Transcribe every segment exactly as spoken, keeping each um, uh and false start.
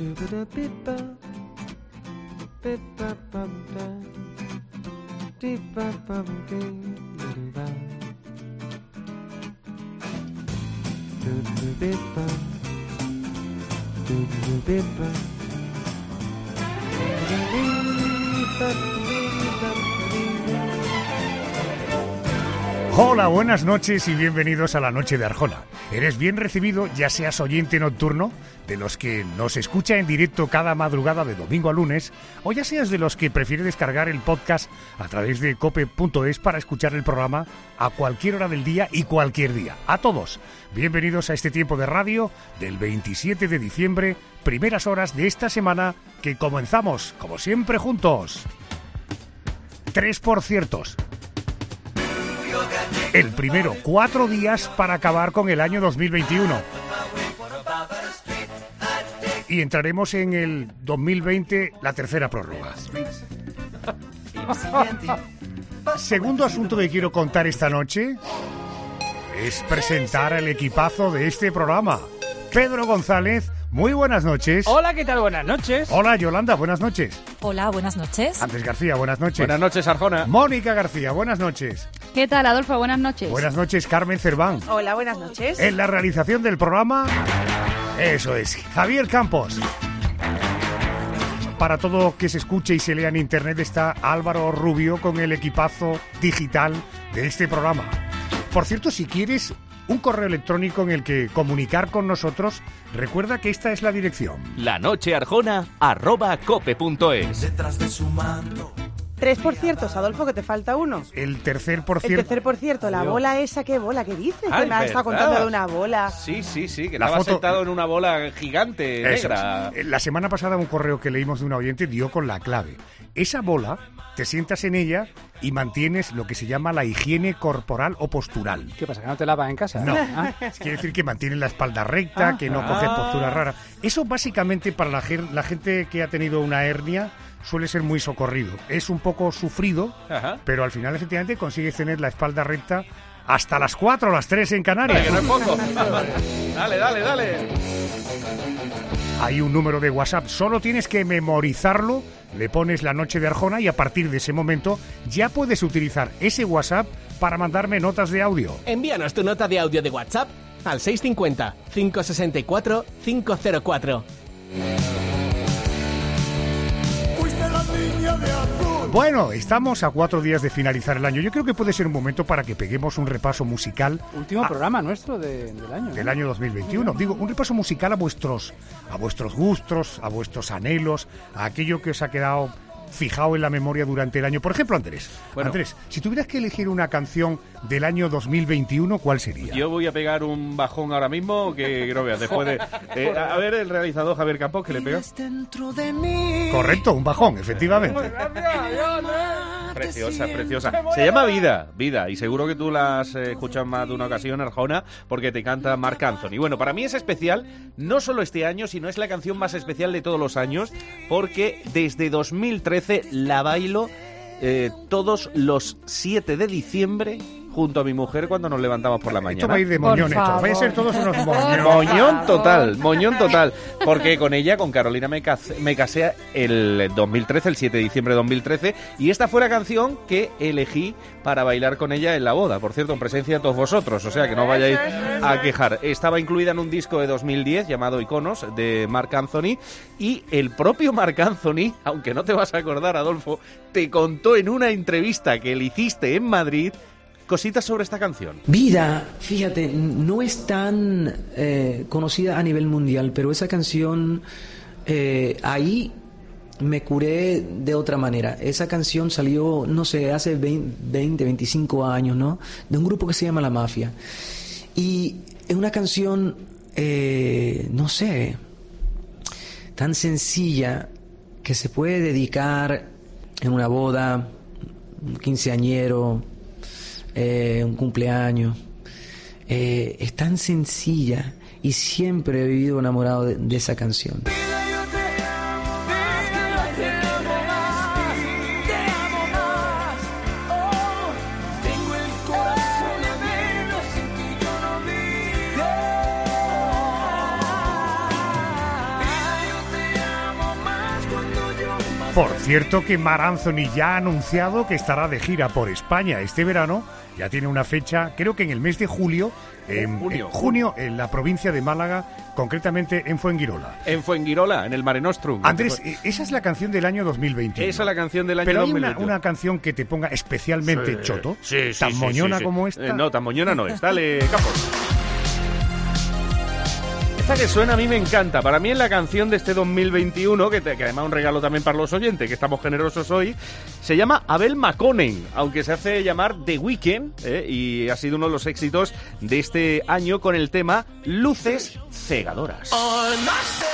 Hola, buenas noches y bienvenidos a la Noche de Arjona. Eres bien recibido, ya seas oyente nocturno, de los que nos escucha en directo cada madrugada de domingo a lunes, o ya seas de los que prefiere descargar el podcast a través de cope punto es para escuchar el programa a cualquier hora del día y cualquier día. A todos, bienvenidos a este tiempo de radio del veintisiete de diciembre, primeras horas de esta semana que comenzamos, como siempre, juntos. Tres por ciertos. El primero, cuatro días para acabar con el año dos mil veintiuno. Y entraremos en el dos mil veinte, la tercera prórroga. Segundo asunto que quiero contar esta noche es presentar al equipazo de este programa. Pedro González, muy buenas noches. Hola, ¿qué tal? Buenas noches. Hola, Yolanda, buenas noches. Hola, buenas noches. Andrés García, buenas noches. Buenas noches, Arjona. Mónica García, buenas noches. ¿Qué tal, Adolfo? Buenas noches. Buenas noches, Carmen Cerván. Hola, buenas noches. En la realización del programa, eso es, Javier Campos. Para todo que se escuche y se lea en internet está Álvaro Rubio con el equipazo digital de este programa. Por cierto, si quieres un correo electrónico en el que comunicar con nosotros, recuerda que esta es la dirección: lanochearjona arroba cope punto es. Detrás de su mando. Tres por cierto, Adolfo, que te falta uno. El tercer por El cierto. tercer por cierto, la Adiós. bola esa, ¿qué bola? ¿Qué dices? Ah, que me has es estado verdad. contando de una bola. Sí, sí, sí, que La estaba foto- sentado en una bola gigante Eso negra. es. La semana pasada un correo que leímos de un oyente dio con la clave. Esa bola, te sientas en ella y mantienes lo que se llama la higiene corporal o postural. ¿Qué pasa, que no te lavas en casa? No, Ah. quiere decir que mantienes la espalda recta, que no coges postura rara. Eso básicamente para la, gen- la gente que ha tenido una hernia suele ser muy socorrido. Es un poco sufrido, Ajá. pero al final efectivamente consigues tener la espalda recta hasta las cuatro o las tres en Vale, Canarias. que no es poco. Dale, dale, dale. Hay un número de WhatsApp, solo tienes que memorizarlo, le pones la Noche de Arjona y a partir de ese momento ya puedes utilizar ese WhatsApp para mandarme notas de audio. Envíanos tu nota de audio de WhatsApp al seis cinco cero, cinco seis cuatro, cinco cero cuatro. Bueno, estamos a cuatro días de finalizar el año. Yo creo que puede ser un momento para que peguemos un repaso musical Último a- programa nuestro de- del año. ¿no? del año dos mil veintiuno. Digo, un repaso musical a vuestros, a vuestros gustos, a vuestros anhelos, a aquello que os ha quedado fijado en la memoria durante el año. Por ejemplo, Andrés, Bueno. Andrés, si tuvieras que elegir una canción del año dos mil veintiuno, ¿cuál sería? Yo voy a pegar un bajón ahora mismo que no veas. Después de. eh, a ver, el realizador Javier Campos, que le pega. Correcto, un bajón, efectivamente. Preciosa, preciosa. Se llama Vida, Vida, y seguro que tú la has eh, escuchado más de una ocasión, Arjona, porque te canta Marc Anthony. Bueno, para mí es especial, no solo este año, sino es la canción más especial de todos los años, porque desde dos mil trece la bailo eh, todos los siete de diciembre junto a mi mujer cuando nos levantamos por la Esto mañana. va a ir de Por moñón, esto. favor. Vais a ser todos unos moñones. Moñón total, moñón total. Porque con ella, con Carolina, me casé, me casé el dos mil trece, el siete de diciembre de dos mil trece, y esta fue la canción que elegí para bailar con ella en la boda. Por cierto, en presencia de todos vosotros, o sea que no os vayáis a quejar. Estaba incluida en un disco de dos mil diez llamado Iconos, de Marc Anthony, y el propio Marc Anthony, aunque no te vas a acordar, Adolfo, te contó en una entrevista que le hiciste en Madrid cositas sobre esta canción. Vida, fíjate, no es tan eh, conocida a nivel mundial, pero esa canción eh, ahí me curé de otra manera. Esa canción salió, no sé, hace veinte, veinticinco años, ¿no? De un grupo que se llama La Mafia. Y es una canción, eh, no sé, tan sencilla que se puede dedicar en una boda, un quinceañero, Eh, un cumpleaños. Eh, es tan sencilla y siempre he vivido enamorado de, de esa canción. Por cierto que Marc Anthony ya ha anunciado que estará de gira por España este verano. Ya tiene una fecha, creo que en el mes de julio, en junio, en, junio, en la provincia de Málaga, concretamente en Fuengirola. En Fuengirola, en el Mare Nostrum. Andrés, esa es la canción del año dos mil veintiuno. Esa es la canción del año Pero dos mil veintiuno. Pero hay una, una canción que te ponga especialmente sí, choto, sí, sí, tan sí, moñona sí, sí. como esta. Eh, no, tan moñona no es. Dale, Campos. Esta que suena a mí me encanta. Para mí es la canción de este dos mil veintiuno, que, te, que además es un regalo también para los oyentes, que estamos generosos hoy. Se llama Abel Maconen, aunque se hace llamar The Weeknd, ¿eh? Y ha sido uno de los éxitos de este año con el tema Luces Cegadoras. Oh, no sé.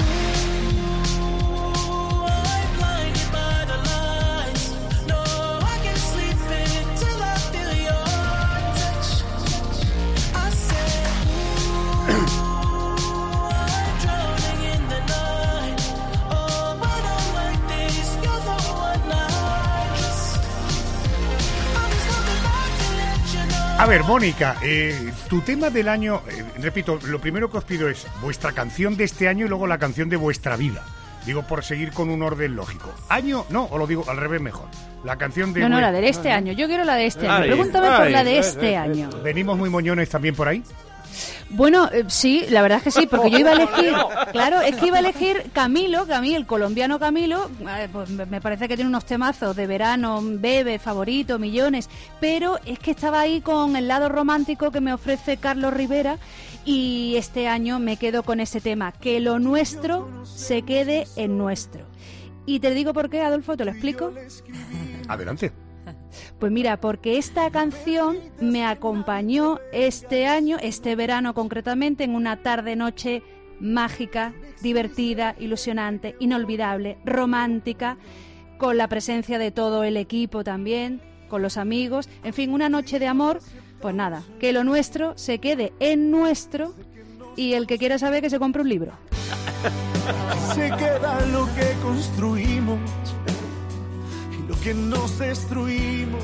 A ver, Mónica, eh, tu tema del año, eh, repito, lo primero que os pido es vuestra canción de este año y luego la canción de vuestra vida. Digo, por seguir con un orden lógico. ¿Año? No, o lo digo al revés mejor. La canción de... No, no, la de este año. Yo quiero la de este año. Ay, Pregúntame ay, por la de ay, este ay, año. ¿Venimos muy moñones también por ahí? Bueno, eh, sí, la verdad es que sí, porque yo iba a elegir, claro, es que iba a elegir Camilo, que a mí el colombiano Camilo, eh, pues me parece que tiene unos temazos de verano, bebe, favorito, millones, pero es que estaba ahí con el lado romántico que me ofrece Carlos Rivera y este año me quedo con ese tema, que lo nuestro se quede en nuestro. Y te digo por qué, Adolfo, ¿te lo explico? Adelante. Pues mira, porque esta canción me acompañó este año, este verano concretamente, en una tarde-noche mágica, divertida, ilusionante, inolvidable, romántica, con la presencia de todo el equipo también, con los amigos, en fin, una noche de amor. Pues nada, que lo nuestro se quede en nuestro y el que quiera saber que se compre un libro. Se queda lo que construimos, lo que nos destruimos,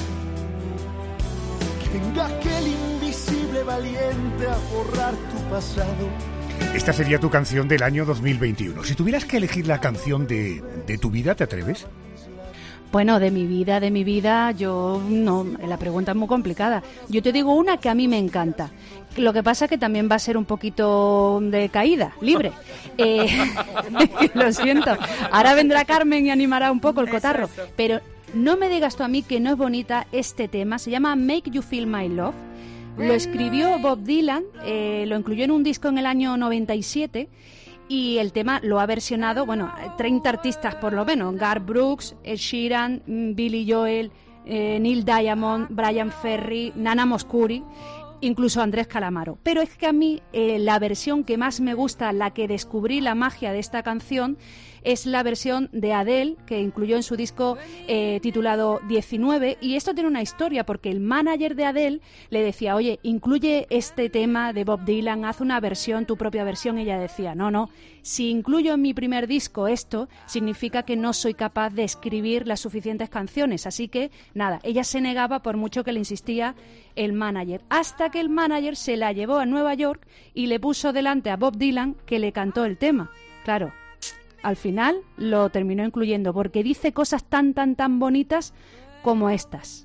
que venga aquel invisible valiente a borrar tu pasado. Esta sería tu canción del año dos mil veintiuno. Si tuvieras que elegir la canción de, de tu vida, ¿te atreves? Bueno, de mi vida, de mi vida, yo no, la pregunta es muy complicada. Yo te digo una que a mí me encanta. Lo que pasa es que también va a ser un poquito de caída, libre. Eh, lo siento. Ahora vendrá Carmen y animará un poco el cotarro. Pero no me digas tú a mí que no es bonita este tema. Se llama Make You Feel My Love. Lo escribió Bob Dylan, eh, lo incluyó en un disco en el año noventa y siete. Y el tema lo ha versionado, bueno, treinta artistas por lo menos. Garth Brooks, Ed Sheeran, Billy Joel, eh, Neil Diamond, Brian Ferry, Nana Mouskouri, incluso Andrés Calamaro. Pero es que a mí eh, la versión que más me gusta, la que descubrí la magia de esta canción, es la versión de Adele, que incluyó en su disco eh, titulado diecinueve, y esto tiene una historia, porque el manager de Adele le decía, oye, incluye este tema de Bob Dylan, haz una versión, tu propia versión, y ella decía, no, no, si incluyo en mi primer disco esto, significa que no soy capaz de escribir las suficientes canciones, así que, nada, ella se negaba por mucho que le insistía el manager, hasta que el manager se la llevó a Nueva York y le puso delante a Bob Dylan, que le cantó el tema, claro. Al final lo terminó incluyendo porque dice cosas tan, tan, tan bonitas como estas.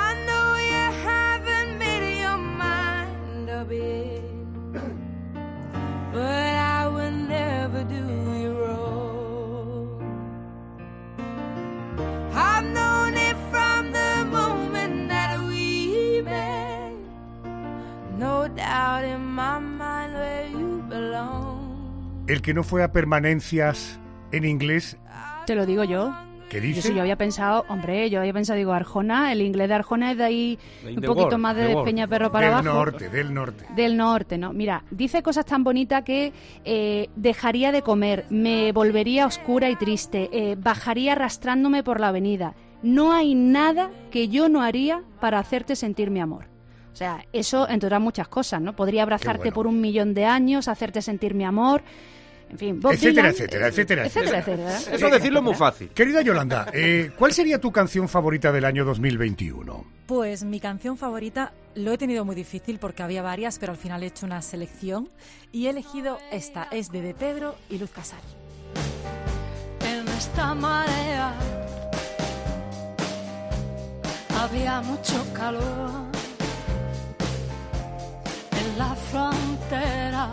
El que no fue a permanencias en inglés... Te lo digo yo. ¿Qué dice? Yo, sí, yo había pensado, hombre, yo había pensado, digo, Arjona, el inglés de Arjona es de ahí un poquito world, más de the Despeñaperro para del abajo. Del norte, del norte. Del norte, ¿no? Mira, dice cosas tan bonitas que eh, dejaría de comer, me volvería oscura y triste, eh, bajaría arrastrándome por la avenida. No hay nada que yo no haría para hacerte sentir mi amor. O sea, eso entre otras muchas cosas, ¿no? Podría abrazarte bueno. por un millón de años, hacerte sentir mi amor... En fin, Bob etcétera, Dylan, etcétera, etcétera, etcétera, etcétera, etcétera. Eso decirlo es muy fácil. Querida Yolanda, eh, ¿cuál sería tu canción favorita del año dos mil veintiuno? Pues mi canción favorita lo he tenido muy difícil porque había varias, pero al final he hecho una selección y he elegido esta, es de De Pedro y Luz Casal. esta marea. Había mucho calor en la frontera.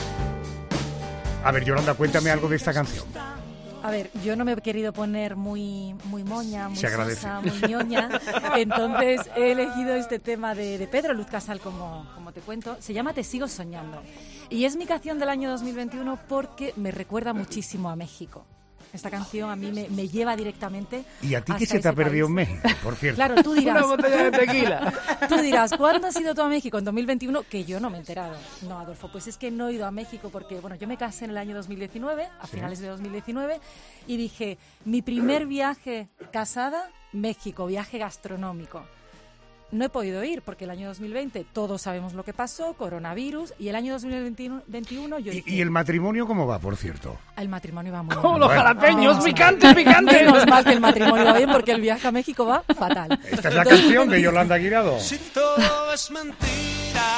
A ver, Yolanda, cuéntame algo de esta canción. A ver, yo no me he querido poner muy, muy moña, muy Se agradece. sosa, muy ñoña, entonces he elegido este tema de, de Pedro Luz Casal, como, como te cuento. Se llama Te sigo soñando y es mi canción del año dos mil veintiuno porque me recuerda muchísimo a México. Esta canción a mí me, me lleva directamente. ¿Y a ti hasta qué se te ese ha perdido país. en México, por cierto? Claro, tú dirás. Una botella de tequila. Tú dirás, ¿cuándo has ido tú a México? En dos mil veintiuno, que yo no me he enterado. No, Adolfo, pues es que no he ido a México porque, bueno, yo me casé en el año dos mil diecinueve, a Sí. finales de dos mil diecinueve, y dije, mi primer viaje casada, México, viaje gastronómico. No he podido ir porque el año dos mil veinte todos sabemos lo que pasó, coronavirus, y el año dos mil veintiuno yo ¿Y, dije, y el matrimonio cómo va, por cierto? el matrimonio va muy bien. ¡Oh, los Bueno. jalapeños! Ah, ¡Picante, picante! Menos mal que el matrimonio va bien porque el viaje a México va fatal. Esta es la canción de Yolanda Guirado. Si todo es mentira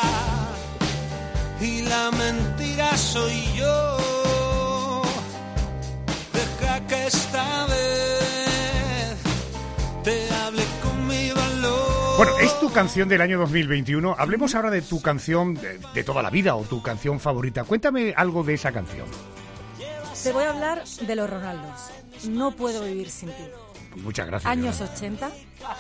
y la mentira soy yo, deja que esta vez te hable con mi valor. Bueno, es tu canción del año dos mil veintiuno. Hablemos ahora de tu canción de, de toda la vida o tu canción favorita. Cuéntame algo de esa canción. Te voy a hablar de los Ronaldos. No puedo vivir sin ti. Muchas gracias. Años Yolanda. ochenta.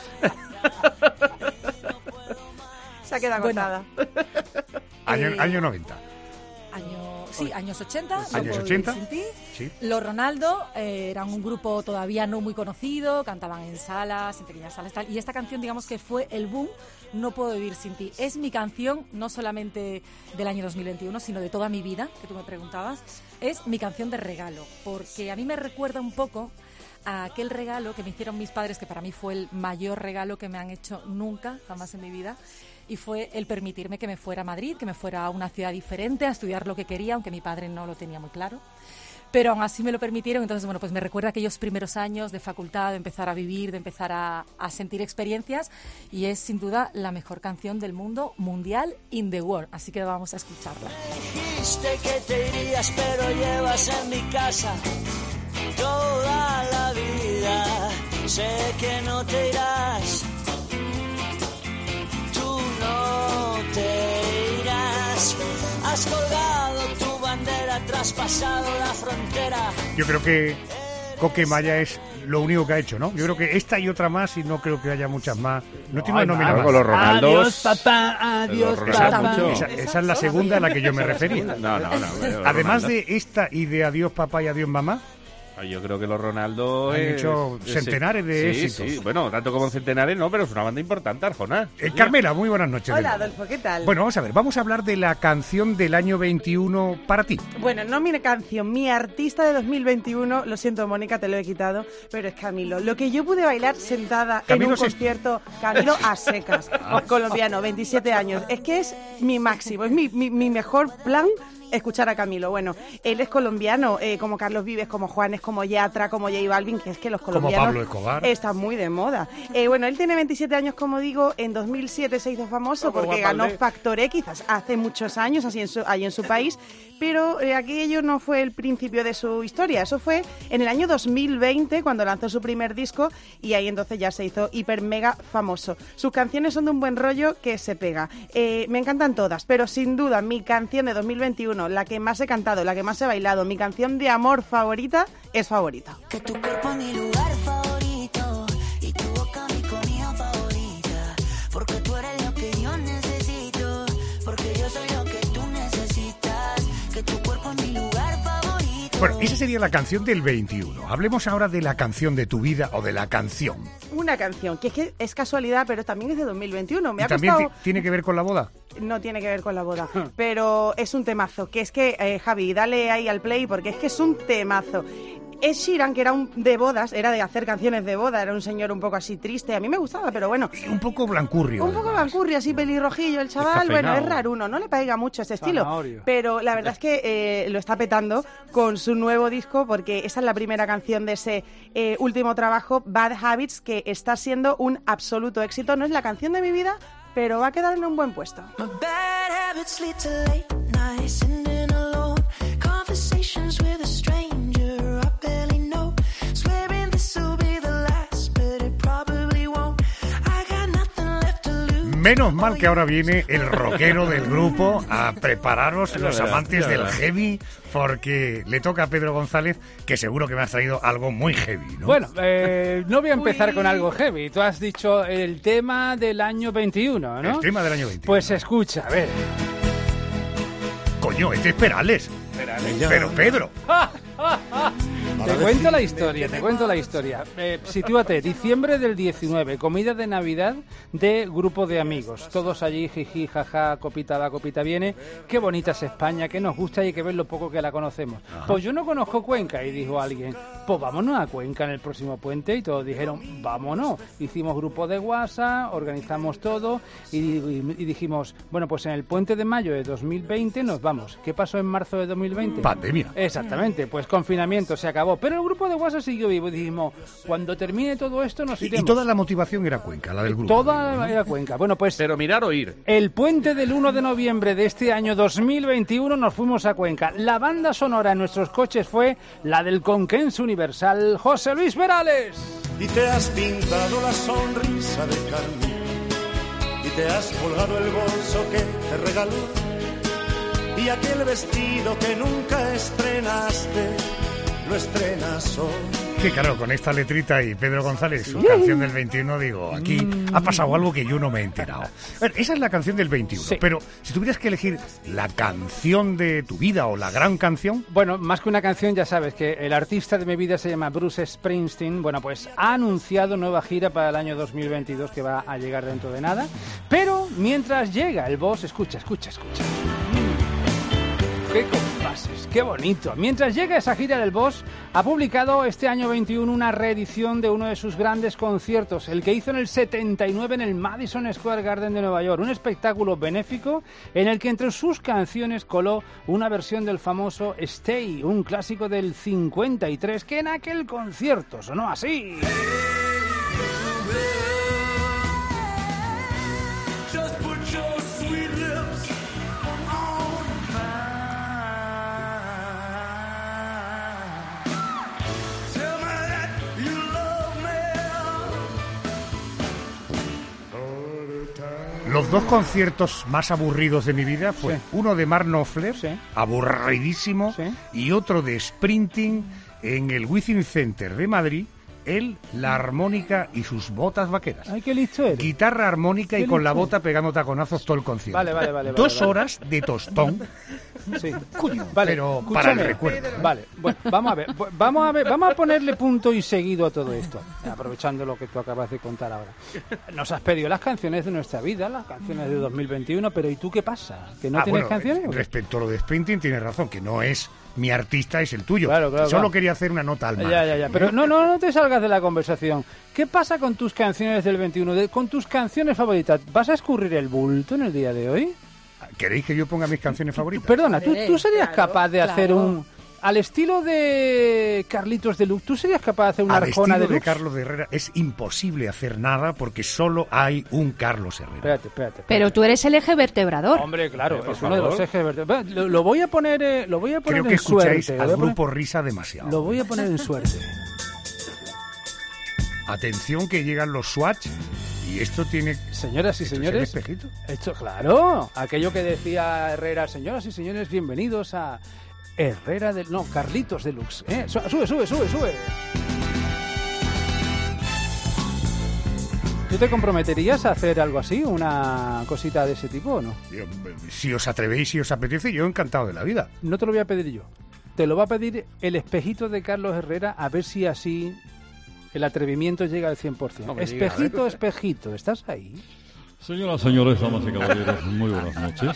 Se ha quedado Bueno. agotada. Año, Eh, año noventa. Año, sí, años ochenta. No Años puedo vivir ochenta. sin ti. Sí. Los Ronaldo eh, eran un grupo todavía no muy conocido, cantaban en salas, en pequeñas salas tal, y esta canción digamos que fue el boom. No puedo vivir sin ti. Es mi canción no solamente del año dos mil veintiuno, sino de toda mi vida, que tú me preguntabas. Es mi canción de regalo, porque a mí me recuerda un poco a aquel regalo que me hicieron mis padres, que para mí fue el mayor regalo que me han hecho nunca, jamás en mi vida, y fue el permitirme que me fuera a Madrid, que me fuera a una ciudad diferente, a estudiar lo que quería, aunque mi padre no lo tenía muy claro. Pero aún así me lo permitieron, entonces, bueno, pues me recuerda aquellos primeros años de facultad, de empezar a vivir, de empezar a, a sentir experiencias, y es sin duda la mejor canción del mundo mundial, in the world, así que vamos a escucharla. Dijiste que te irías, pero llevas en mi casa toda la vida. Sé que no te irás, tú no te irás. Has colgado tu bandera, traspasado la frontera. Yo creo que Coquemaya es lo único que ha hecho, ¿no? Yo creo que esta y otra más, y no creo que haya muchas más. No tiene Ay, una nómina Claro, más. con los Ronaldos. Adiós, papá, adiós, Los Esa, Ronaldos papá. mucho. esa- esa es la segunda a la que yo me refería. No, no, no. los Además Ronaldos. de esta y de Adiós papá y Adiós mamá, Yo creo que los Ronaldo Han es- hecho es- centenares de sí, éxitos. Sí, bueno, tanto como centenares no, pero es una banda importante, Arjona. Eh, Carmela, muy buenas noches. de Hola, nuevo. Adolfo, ¿qué tal? Bueno, vamos a ver, vamos a hablar de la canción del año veintiuno para ti. Bueno, no mi canción, mi artista de dos mil veintiuno, lo siento, Mónica, te lo he quitado, pero es Camilo. Lo que yo pude bailar sentada Camilo en un se- concierto, Camilo a secas, colombiano, veintisiete años, es que es mi máximo, es mi, mi, mi mejor plan. Escuchar a Camilo. Bueno, él es colombiano, eh, como Carlos Vives, como Juanes, como Yatra, como J Balvin, que es que los Como colombianos Pablo Escobar. están muy de moda. Eh, bueno, él tiene veintisiete años, como digo, en dos mil siete se hizo famoso Como porque Guapaldé. ganó Factor X hace muchos años, así en su, ahí en su país, pero eh, aquello no fue el principio de su historia. Eso fue en el año dos mil veinte, cuando lanzó su primer disco, y ahí entonces ya se hizo hiper mega famoso. Sus canciones son de un buen rollo que se pega. Eh, me encantan todas, pero sin duda mi canción de dos mil veintiuno, la que más he cantado, la que más he bailado, mi canción de amor favorita, es Favorita. Que tu cuerpo es mi lugar favorito y tu boca mi comida favorita. Porque tú eres lo que yo necesito, porque yo soy lo que tú necesitas. Que tu cuerpo es mi lugar favorito. Bueno, esa sería la canción del veintiuno. Hablemos ahora de la canción de tu vida o de la canción. Una canción que es que es casualidad, pero también es de dos mil veintiuno. Me ¿Y ha también costado... ti- tiene que ver con la boda? No tiene que ver con la boda, pero es un temazo, que es que, eh, Javi, dale ahí al play, porque es que es un temazo. Ed Sheeran, que era un de bodas, era de hacer canciones de boda, era un señor un poco así triste, a mí me gustaba, pero bueno. Un poco blancurrio. Un poco blancurri, así pelirrojillo el chaval, bueno, es raruno, no le pega mucho ese estilo, Zanahorio. pero la verdad es que eh, lo está petando con su nuevo disco, porque esa es la primera canción de ese eh, último trabajo, Bad Habits, que está siendo un absoluto éxito. No es la canción de mi vida, pero va a quedar en un buen puesto. My bad habits lead to late nights, sitting alone, conversations with a stranger I barely know. Menos mal que ahora viene el rockero del grupo a prepararos Ya los verás, amantes ya del verás. heavy, porque le toca a Pedro González, que seguro que me has traído algo muy heavy, ¿no? Bueno, eh, no voy a empezar con algo heavy. Tú has dicho el tema del año veintiuno, ¿no? El tema del año veintiuno. Pues escucha, a ver. Coño, este es Perales. Perales. Pero Pedro. Te cuento la historia, te cuento la historia. Eh, sitúate, diciembre del diecinueve, comida de Navidad de grupo de amigos. Todos allí, jiji, jaja, copita va, copita viene. Qué bonita es España, que nos gusta y hay que ver lo poco que la conocemos. Ajá. Pues yo no conozco Cuenca, y dijo alguien, pues vámonos a Cuenca en el próximo puente. Y todos dijeron, vámonos. Hicimos grupo de WhatsApp, organizamos todo y, y- y dijimos, bueno, pues en el puente de mayo de dos mil veinte nos vamos. ¿Qué pasó en marzo de dos mil veinte? Pandemia. Exactamente, pues confinamiento, se acabó. Pero el grupo de WhatsApp siguió vivo y dijimos, cuando termine todo esto nos Y, iremos. y toda la motivación era Cuenca, la del grupo. Toda era Cuenca. Bueno, pues... Pero mirar o ir. El puente del uno de noviembre de este año dos mil veintiuno nos fuimos a Cuenca. La banda sonora en nuestros coches fue la del Conquense Universal, José Luis Perales. Y te has pintado la sonrisa de carne y te has colgado el bolso que te regaló y aquel vestido que nunca estrenaste lo estrenas hoy. Que claro, con esta letrita y Pedro González, su canción del veintiuno, digo, aquí ha pasado algo que yo no me he enterado. A ver, esa es la canción del veintiuno, Sí. pero si tuvieras que elegir la canción de tu vida o la gran canción... Bueno, más que una canción, ya sabes que el artista de mi vida se llama Bruce Springsteen. Bueno, pues ha anunciado nueva gira para el año dos mil veintidós que va a llegar dentro de nada. Pero mientras llega el boss, escucha, escucha, escucha. ¡Qué compases! ¡Qué bonito! Mientras llega esa gira del Boss, ha publicado este año veintiuno una reedición de uno de sus grandes conciertos, el que hizo en el setenta y nueve en el Madison Square Garden de Nueva York. Un espectáculo benéfico en el que entre sus canciones coló una versión del famoso Stay, un clásico del cincuenta y tres, que en aquel concierto sonó así. Just put your sweet lips on mine. Tell me that you love me. Los dos conciertos más aburridos de mi vida fue Sí. uno de Mark Knopfler, aburridísimo, y otro de Sprinting en el Within Center de Madrid, él, la armónica y sus botas vaqueras. ¡Ay, qué listo eres! Guitarra armónica y Qué con la listo. bota pegando taconazos todo el concierto. Vale, vale, vale, vale, Dos vale. horas de tostón. Sí. Vale, pero para el escúchame. recuerdo. Vale, bueno, vamos a ver, bu- vamos a ver, vamos a ponerle punto y seguido a todo esto, aprovechando lo que tú acabas de contar ahora. Nos has pedido las canciones de nuestra vida, las canciones de dos mil veintiuno, pero ¿y tú qué pasa? ¿Que no Ah, tienes bueno, canciones? o qué? Respecto a lo de Sprinting, tienes razón, que no es mi artista, es el tuyo. Claro, claro, Solo claro. quería hacer una nota al margen. Ya, ya, ya, pero no, no, no te salgas de la conversación. ¿Qué pasa con tus canciones del veintiuno? De- con tus canciones favoritas, ¿vas a escurrir el bulto en el día de hoy? ¿Queréis que yo ponga mis canciones favoritas? Perdona, ¿tú, tú serías Claro, capaz de hacer claro. un... Al estilo de Carlitos Deluxe, ¿tú serías capaz de hacer una Al Arjona estilo de Deluxe? Carlos de Herrera es imposible hacer nada porque solo hay un Carlos Herrera. Espérate, espérate. Pero tú eres el eje vertebrador. Hombre, claro, Eh, por es uno de los favor. ejes verdes. Lo, lo voy a poner, eh, lo voy a poner Creo que en escucháis suerte. al lo voy a poner- grupo Risa demasiado. Lo voy a poner en suerte. Atención que llegan los Swatch y esto tiene... Señoras y ¿Esto es señores, el espejito? Esto, claro, aquello que decía Herrera, señoras y señores, bienvenidos a Herrera del... No, Carlitos Deluxe. ¿eh? Su- Sube, sube, sube, sube. ¿Tú te comprometerías a hacer algo así, una cosita de ese tipo o no? Yo, Si os atrevéis, si os apetece, yo encantado de la vida. No te lo voy a pedir yo. Te lo va a pedir el espejito de Carlos Herrera, a ver si así el atrevimiento llega al cien por ciento. No me digas, Espejito, ¿eh? espejito, ¿estás ahí? Señoras, señores, damas y caballeros, muy buenas noches.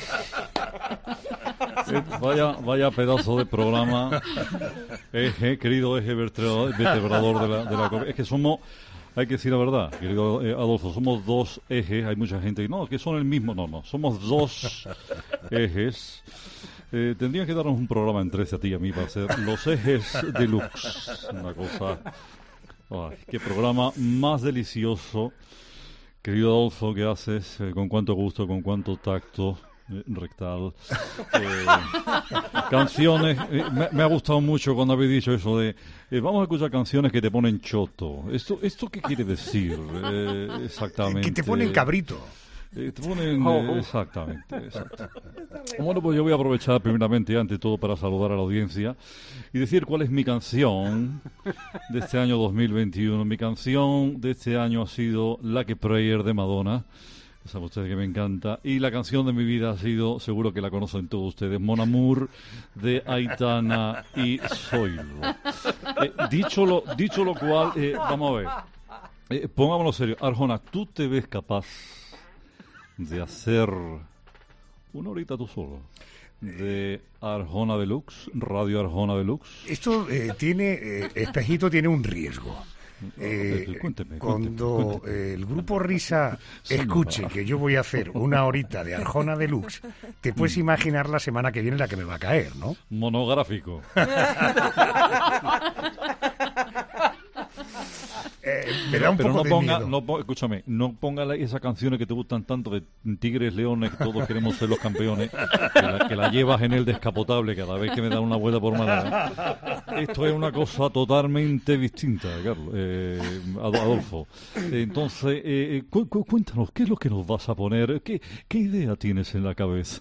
Eh, vaya, vaya pedazo de programa, eje, querido eje vertebra- vertebrador de la, de la co- Es que somos, hay que decir la verdad, querido eh, Adolfo, somos dos ejes, hay mucha gente que no, que son el mismo, no, no, somos dos ejes. Eh, tendrían que darnos un programa en trece a ti y a mí para hacer los ejes deluxe, una cosa... Ay, qué programa más delicioso, querido Adolfo, que haces, eh, con cuánto gusto, con cuánto tacto eh, rectal. Eh, canciones, eh, me, me ha gustado mucho cuando habéis dicho eso de, eh, vamos a escuchar canciones que te ponen choto. ¿Esto, esto qué quiere decir eh, exactamente? Que te ponen cabrito. Eh, te ponen, Oh, eh, oh. exactamente, exacto. Bueno, pues yo voy a aprovechar primeramente, ante todo, para saludar a la audiencia y decir cuál es mi canción de este año dos mil veintiuno. Mi canción de este año ha sido Lucky Prayer de Madonna. Saben ustedes que me encanta. Y la canción de mi vida ha sido, seguro que la conocen todos ustedes, Mon Amour de Aitana y Zoilo. Eh, dicho, lo, dicho lo cual, eh, vamos a ver. Eh, pongámoslo serio. Arjona, ¿tú te ves capaz de hacer una horita tú solo de Arjona Deluxe, Radio Arjona Deluxe? Esto eh, tiene, eh, Espejito tiene un riesgo. Eh, cuénteme, cuando cuénteme, cuénteme. eh, el grupo Risa Sí, escuche no. que yo voy a hacer una horita de Arjona Deluxe, te puedes imaginar la semana que viene la que me va a caer, ¿no? Monográfico. Eh, me da un Pero poco no de ponga, miedo. no po- escúchame, no ponga la- esas canciones que te gustan tanto de Tigres, Leones, que todos queremos ser los campeones, que la, que la llevas en el descapotable cada vez que me da una vuelta por Málaga. Esto es una cosa totalmente distinta, Carlos, eh, Ad- Adolfo. Entonces, eh, cu- cu- cuéntanos, ¿qué es lo que nos vas a poner? ¿Qué, qué idea tienes en la cabeza?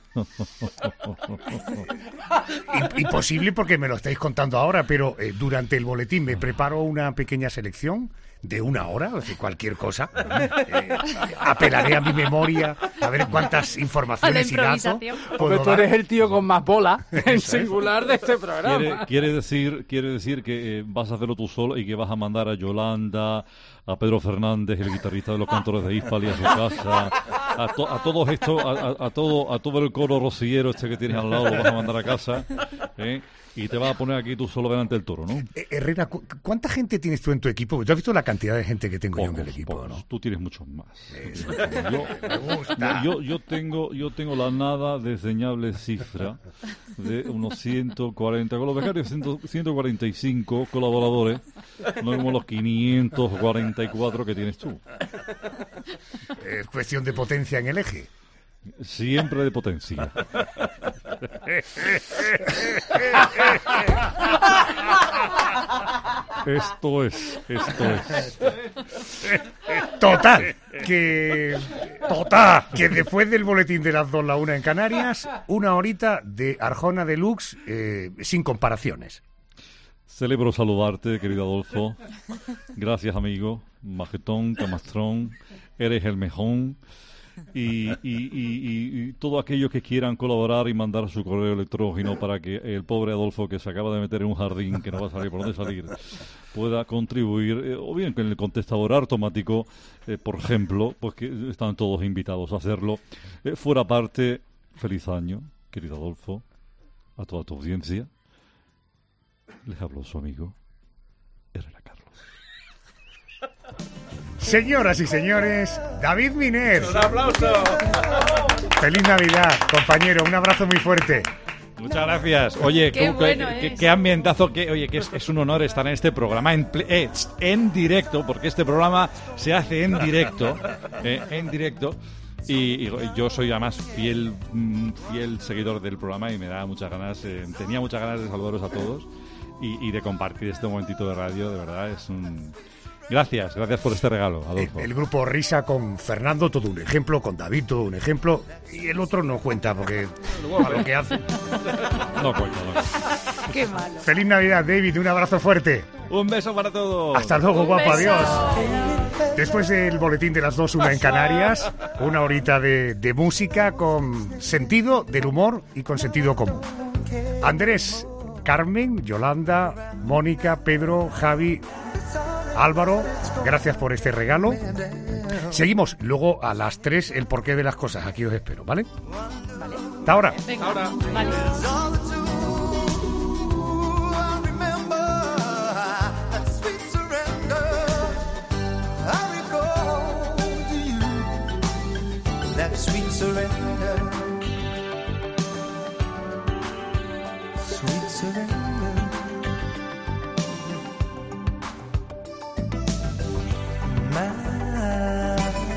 I- Imposible porque me lo estáis contando ahora, pero eh, durante el boletín me preparo una pequeña selección de una hora, es decir, cualquier cosa. Eh, apelaré a mi memoria a ver cuántas informaciones y datos Porque puedo tú dar. eres el tío con más bola en Eso es. singular de este programa. Quiere, quiere decir, quiere decir que eh, vas a hacerlo tú solo y que vas a mandar a Yolanda, a Pedro Fernández, el guitarrista de los Cantores de Hispali, a su casa, a, to- a todos estos, a, a- a todo, a todo el coro rociero este que tienes al lado, lo vas a mandar a casa, ¿eh? Y te vas a poner aquí tú solo delante del toro, ¿no? Eh, Herrera, ¿cu- ¿cuánta gente tienes tú en tu equipo? Porque tú has visto la cantidad de gente que tengo yo en el equipo, Pocos, ¿no? Tú tienes muchos más. Eso, Yo, me gusta. yo, yo tengo, yo tengo la nada desdeñable cifra de unos ciento cuarenta, con los becarios ciento, ciento cuarenta y cinco colaboradores, no como los quinientos cuarenta y cuatro que tienes tú. Es cuestión de potencia en el eje. Siempre de potencia. Esto es, esto es. Total, que total, que después del boletín de las dos, la una en Canarias, una horita de Arjona Deluxe eh, sin comparaciones. Celebro saludarte, querido Adolfo. Gracias, amigo. Majetón, camastrón, eres el mejón. Y, y, y, y, y todos aquellos que quieran colaborar y mandar su correo electrónico para que el pobre Adolfo, que se acaba de meter en un jardín que no va a salir por dónde salir, pueda contribuir, eh, o bien con el contestador automático, eh, por ejemplo, pues que están todos invitados a hacerlo. Eh, fuera parte, feliz año, querido Adolfo, a toda tu audiencia. Les habló su amigo Herrera Carlos. Señoras y señores, David Miner. ¡Un aplauso! Feliz Navidad, compañero, un abrazo muy fuerte. Muchas gracias. Oye, Qué tú, bueno qué, es. qué ambientazo, que, oye, que es, es un honor estar en este programa en, ple- eh, en directo, porque este programa se hace en directo, eh, en directo. Y, y yo soy además fiel, mm, fiel seguidor del programa y me da muchas ganas, eh, tenía muchas ganas de saludaros a todos y, y de compartir este momentito de radio. De verdad, es un... Gracias, gracias por este regalo, Adolfo. El grupo Risa con Fernando, todo un ejemplo, con David, todo un ejemplo, y el otro no cuenta porque a lo que hace. No cuento, no. Qué malo. Feliz Navidad, David, un abrazo fuerte. Un beso para todos. Hasta luego, Un guapo, beso. adiós. Después del boletín de las dos, una en Canarias, una horita de, de música con sentido del humor y con sentido común. Andrés, Carmen, Yolanda, Mónica, Pedro, Javi, Álvaro, gracias por este regalo. Seguimos luego a las tres el porqué de las cosas. Aquí os espero, ¿vale? Vale. Hasta ahora. Venga, vale. That sweet surrender, sweet surrender. My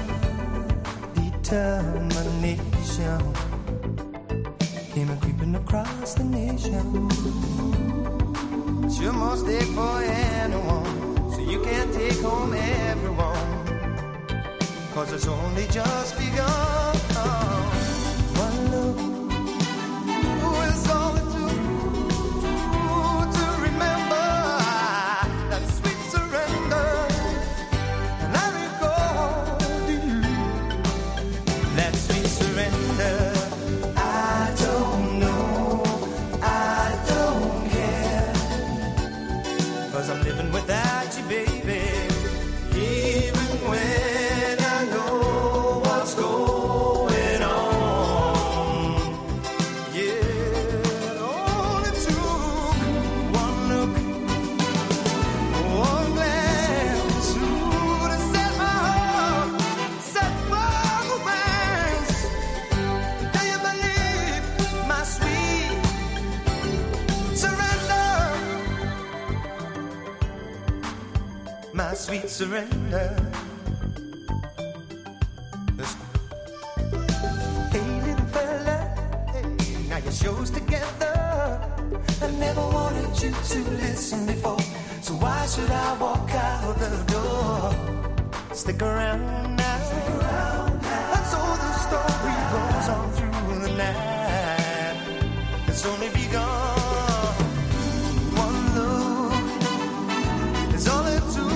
determination came a creeping across the nation. Sure must stay for anyone, so you can't take home everyone. 'cause it's only just begun. One look is all it took to remember that sweet surrender, and I recall to you that sweet surrender. I don't know, I don't care, 'cause I'm living without you, baby. Even when I know what's going on, yeah, it only took one look, one glance, ooh, to set my heart, set my romance. Do you believe my sweet surrender? My sweet surrender. Listen. Hey, little fella, hey, now your show's together. I never wanted you to listen before, so why should I walk out the door? Stick around now. And so the story goes on through the night. It's only begun. One look is all it took.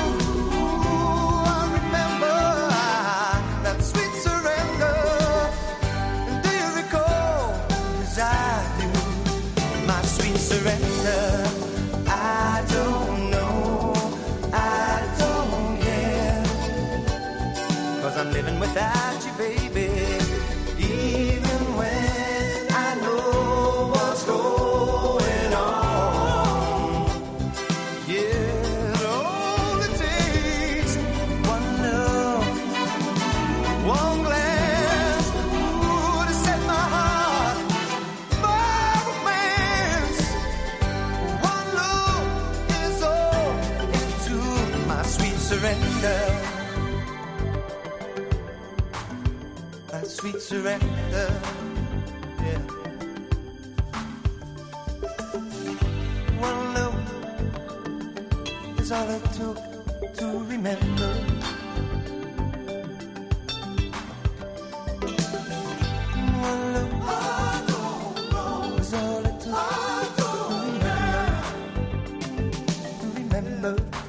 Surrender. I don't know, I don't care, 'cause I'm living without you, baby. Even when I know what's going on, yeah, it only takes one look, one glance, ooh, to set my heart, my romance. One look is all it took, my sweet surrender. My sweet surrender, yeah. One look is all it took to remember. One look is all it took to remember. To remember.